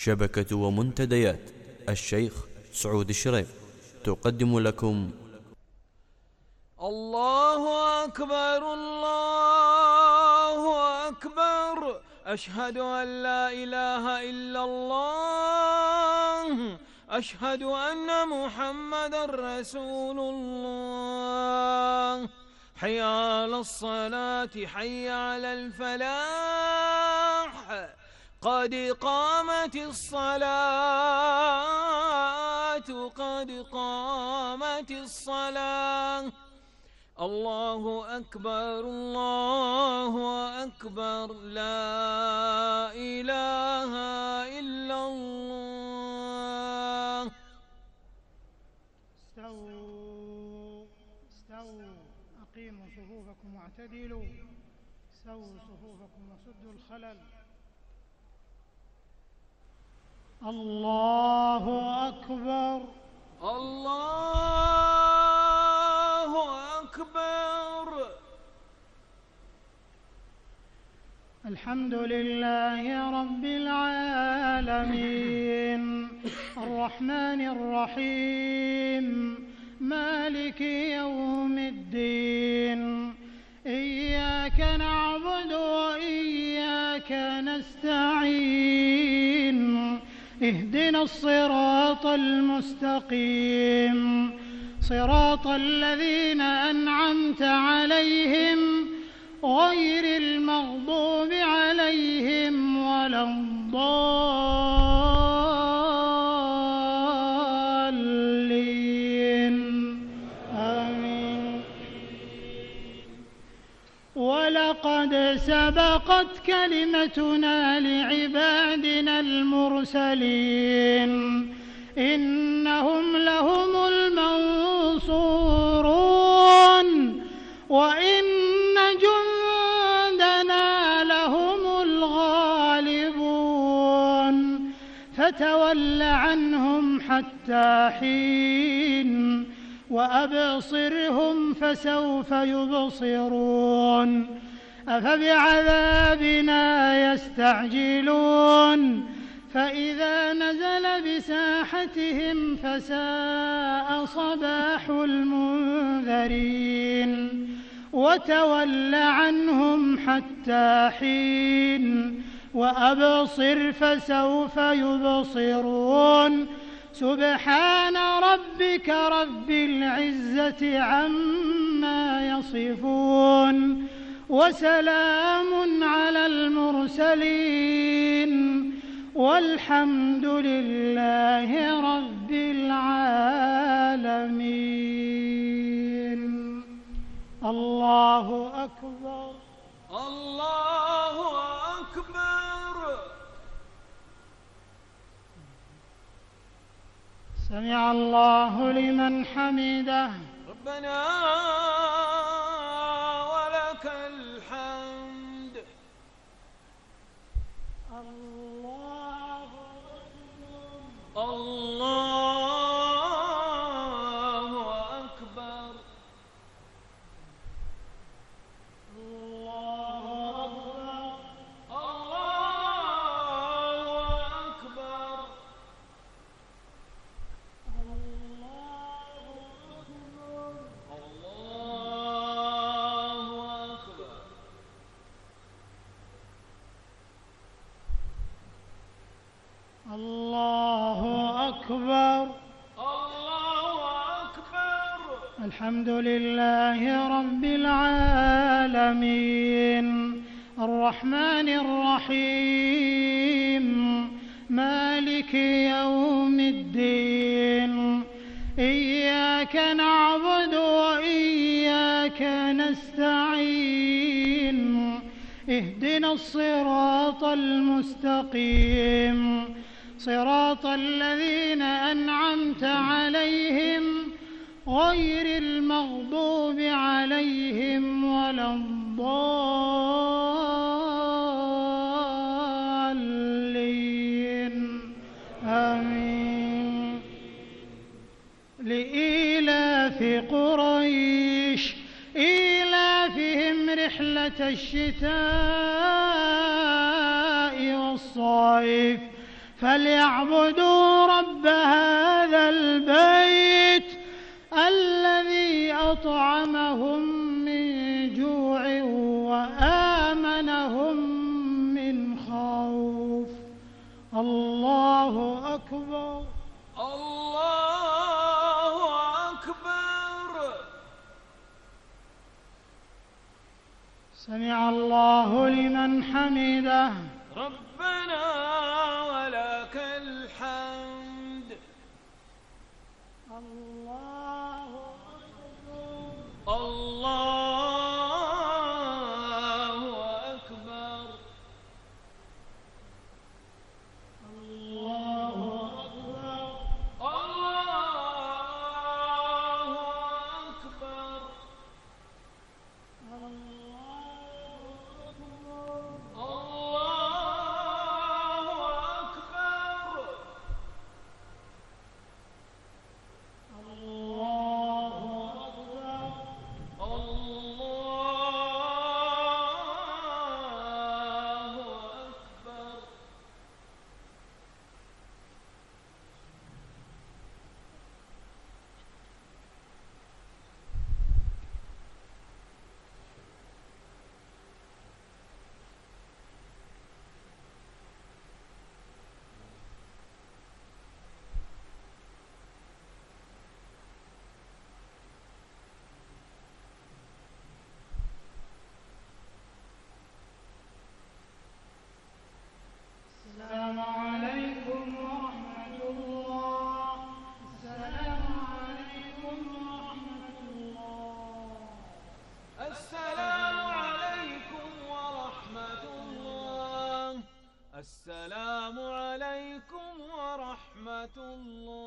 شبكة ومنتديات الشيخ سعود الشريف تقدم لكم الله أكبر الله أكبر، أشهد أن لا إله إلا الله، أشهد أن محمدا رسول الله. حي على الصلاة، حي على الفلاح، قد قامت الصلاة، قد قامت الصلاة. الله أكبر الله أكبر، لا إله إلا الله. استووا أقيموا صفوفكم واعتدلوا، سووا صفوفكم وسدوا الخلل. الله أكبر الله أكبر. الحمد لله رب العالمين، الرحمن الرحيم، مالك يوم الدين، إياك نعبد وإياك نستعين، اهدنا الصراط المستقيم، صراط الذين أنعمت عليهم غير المغضوب عليهم ولا الضالين، آمين. ولقد سبقت كلمتنا لعبادنا المرسلين، إنهم لهم المنصورون، وإن جندنا لهم الغالبون. فتول عنهم حتى حين، وأبصرهم فسوف يبصرون. أفبعذابنا يستعجلون، فإذا نزل بساحتهم فساء صباح المنذرين. وتول عنهم حتى حين، وأبصر فسوف يبصرون. سبحان ربك رب العزة عما يصفون، وسلام على المرسلين، والحمد لله رب العالمين. الله أكبر الله أكبر. سمع الله لمن حمده. ربنا ولك الحمد. الله أكبر الله أكبر. الله أكبر الله أكبر. الله أكبر. الله أكبر. الحمد لله رب العالمين، الرحمن الرحيم، مالك يوم الدين، إياك نعبد وإياك نستعين، اهدنا الصراط المستقيم، صراط الذين أنعمت عليهم غير المغضوب عليهم ولا الضالين، آمين. لإيلاف قريش إيلافهم رحلة الشتاء والصيف، فليعبدوا رب هذا البيت الذي أطعمهم من جوع وآمنهم من خوف. الله أكبر. الله أكبر. سمع الله لمن حمده. ربنا ولك الحمد. الله أكبر. الله أكبر. الله أكبر. الله أكبر. السلام عليكم ورحمة الله. السلام عليكم ورحمة الله. السلام عليكم ورحمة الله. السلام عليكم ورحمة الله.